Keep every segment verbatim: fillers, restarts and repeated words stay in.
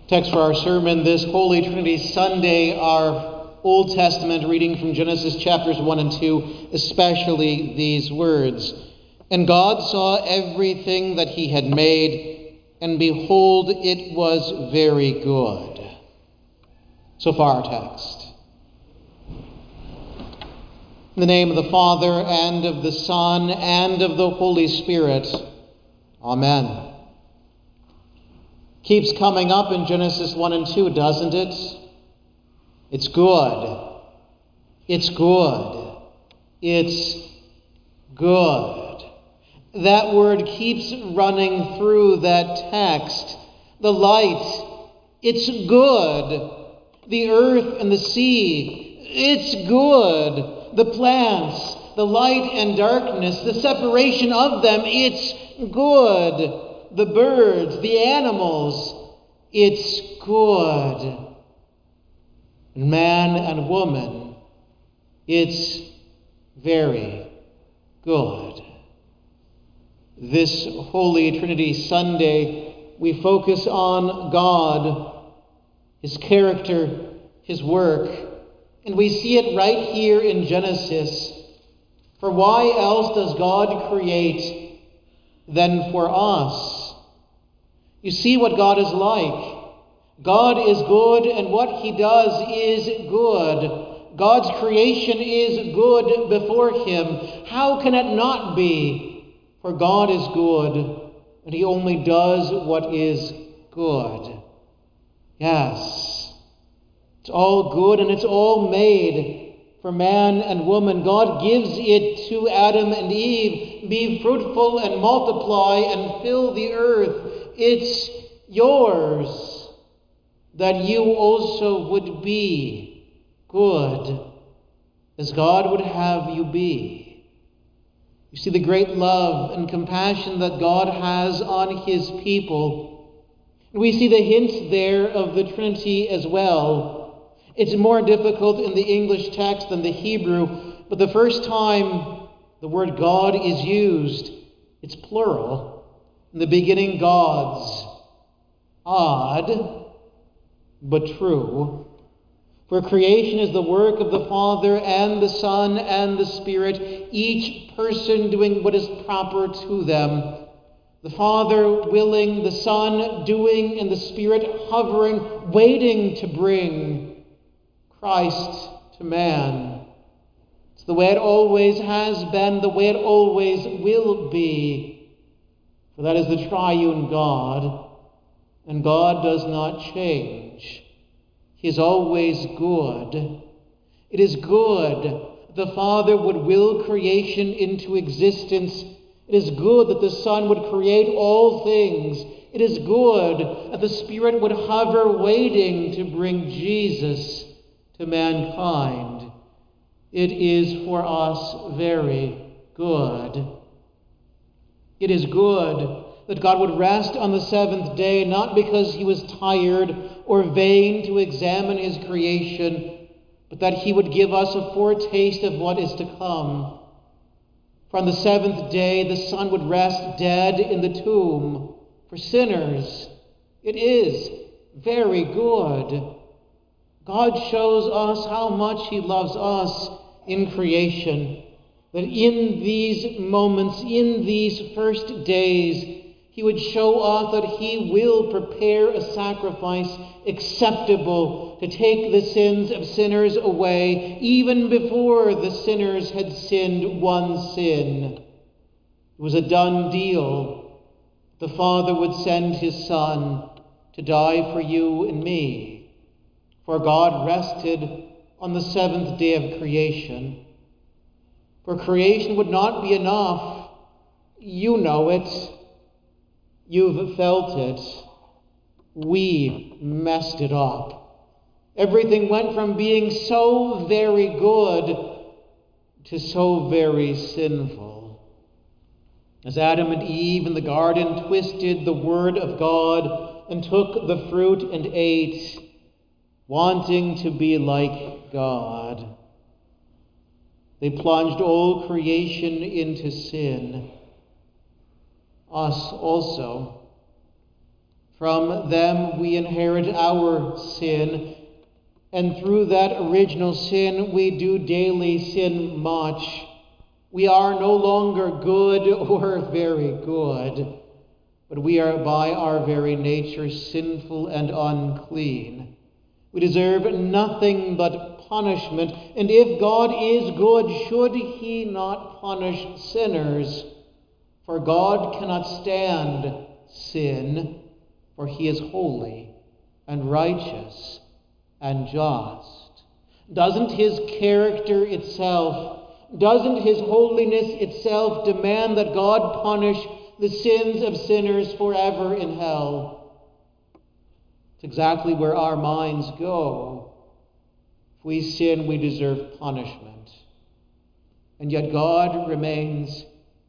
Text for our sermon this Holy Trinity Sunday, our Old Testament reading from Genesis chapters one and two, especially these words. And God saw everything that he had made, and behold, it was very good. So far our text. In the name of the Father, and of the Son, and of the Holy Spirit. Amen. Keeps coming up in Genesis one and two, doesn't it? It's good. It's good. It's good. That word keeps running through that text. The light, it's good. The earth and the sea, it's good. The plants, the light and darkness, the separation of them, it's good. The birds, the animals, it's good. And man and woman, it's very good. This Holy Trinity Sunday, we focus on God, his character, his work, and we see it right here in Genesis. For why else does God create than for us? You see what God is like. God is good, and what he does is good. God's creation is good before him. How can it not be? For God is good, and he only does what is good. Yes, it's all good, and it's all made for man and woman. God gives it to Adam and Eve. Be fruitful and multiply and fill the earth. It's yours, that you also would be good as God would have you be. You see the great love and compassion that God has on his people. We see the hints there of the Trinity as well. It's more difficult in the English text than the Hebrew, but the first time the word God is used, it's plural. In the beginning, gods. Odd, but true. For creation is the work of the Father and the Son and the Spirit, each person doing what is proper to them. The Father willing, the Son doing, and the Spirit hovering, waiting to bring Christ to man. It's the way it always has been, the way it always will be. For that is the triune God, and God does not change. He is always good. It is good the Father would will creation into existence. It is good that the Son would create all things. It is good that the Spirit would hover waiting to bring Jesus to mankind. It is for us very good. It is good that God would rest on the seventh day, not because he was tired or vain to examine his creation, but that he would give us a foretaste of what is to come. For on the seventh day, the Son would rest dead in the tomb for sinners. It is very good. God shows us how much he loves us in creation. That in these moments, in these first days, he would show us that he will prepare a sacrifice acceptable to take the sins of sinners away, even before the sinners had sinned one sin. It was a done deal. The Father would send his Son to die for you and me. For God rested on the seventh day of creation. For creation would not be enough. You know it. You've felt it. We messed it up. Everything went from being so very good to so very sinful. As Adam and Eve in the garden twisted the word of God and took the fruit and ate, wanting to be like God, they plunged all creation into sin. Us also. From them we inherit our sin, and through that original sin we do daily sin much. We are no longer good or very good, but we are by our very nature sinful and unclean. We deserve nothing but punishment, and if God is good, should he not punish sinners? For God cannot stand sin, for he is holy and righteous and just. Doesn't his character itself, doesn't his holiness itself demand that God punish the sins of sinners forever in hell? It's exactly where our minds go. If we sin, we deserve punishment. And yet God remains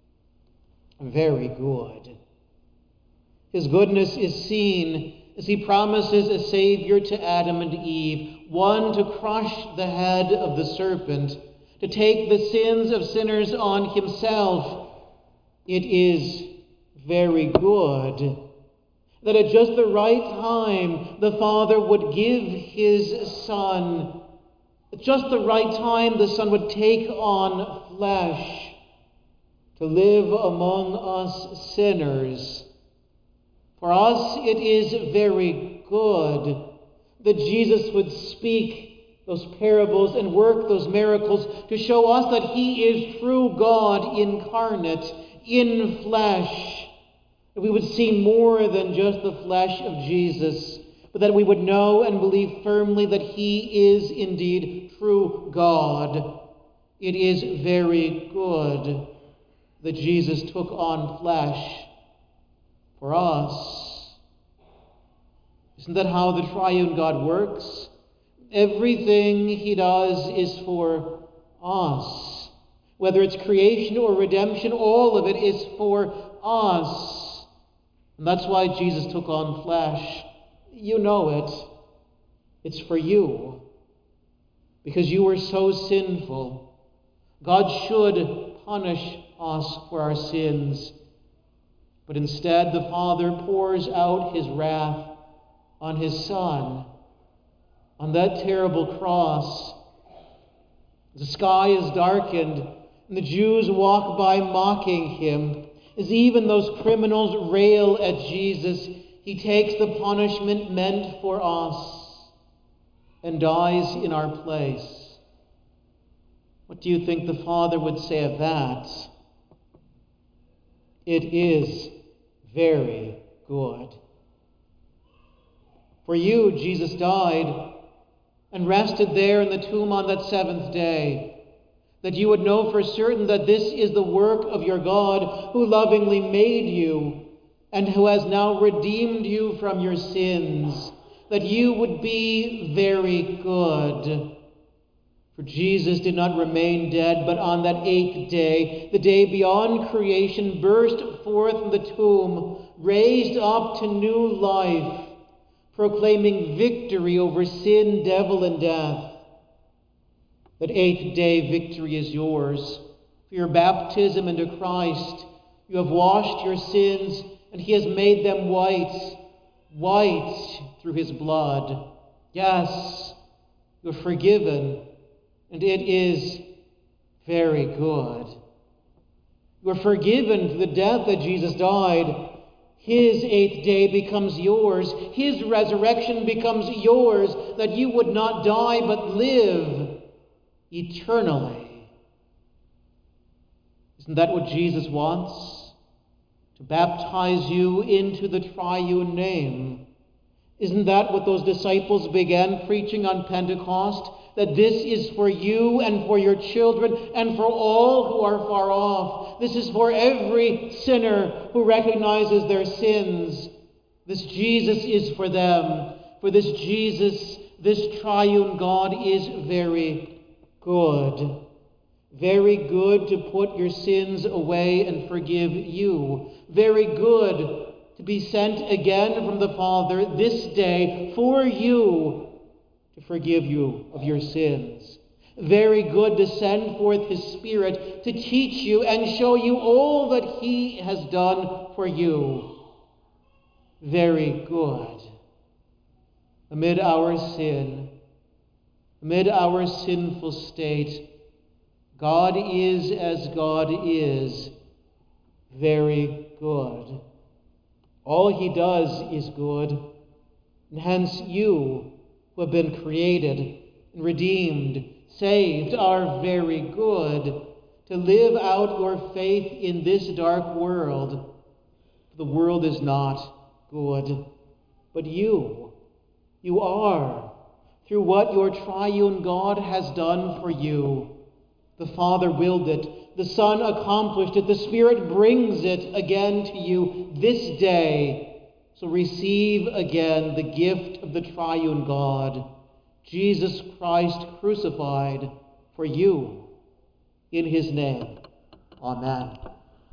very good. His goodness is seen as he promises a Savior to Adam and Eve, one to crush the head of the serpent, to take the sins of sinners on himself. It is very good that at just the right time the Father would give his Son. At just the right time the Son would take on flesh to live among us sinners. For us it is very good that Jesus would speak those parables and work those miracles to show us that he is true God incarnate in flesh. That we would see more than just the flesh of Jesus, but that we would know and believe firmly that he is indeed true God. It is very good that Jesus took on flesh for us. Isn't that how the triune God works? Everything he does is for us. Whether it's creation or redemption, all of it is for us. And that's why Jesus took on flesh. You know it. It's for you. Because you were so sinful. God should punish us for our sins. But instead, the Father pours out his wrath on his Son. On that terrible cross, the sky is darkened, and the Jews walk by mocking him. As even those criminals rail at Jesus, he takes the punishment meant for us and dies in our place. What do you think the Father would say of that? It is very good. For you, Jesus died and rested there in the tomb on that seventh day, that you would know for certain that this is the work of your God, who lovingly made you and who has now redeemed you from your sins, that you would be very good. For Jesus did not remain dead, but on that eighth day, the day beyond creation, burst forth from the tomb, raised up to new life, proclaiming victory over sin, devil, and death. That eighth day victory is yours. For your baptism into Christ, you have washed your sins, and he has made them white, white through his blood. Yes, you're forgiven, and it is very good. You are forgiven through the death that Jesus died. His eighth day becomes yours. His resurrection becomes yours, that you would not die but live eternally. Isn't that what Jesus wants? To baptize you into the triune name. Isn't that what those disciples began preaching on Pentecost? That this is for you and for your children and for all who are far off. This is for every sinner who recognizes their sins. This Jesus is for them. For this Jesus, this triune God is very good. Very good to put your sins away and forgive you. Very good to be sent again from the Father this day for you to forgive you of your sins. Very good to send forth his Spirit to teach you and show you all that he has done for you. very good. Amid our sin, amid our sinful state, God is as God is, very good. All he does is good, and hence you, who have been created and redeemed, saved, are very good to live out your faith in this dark world. The world is not good, but you, you are, through what your triune God has done for you. The Father willed it, the Son accomplished it, the Spirit brings it again to you this day. So receive again the gift of the triune God, Jesus Christ crucified for you. In his name, amen.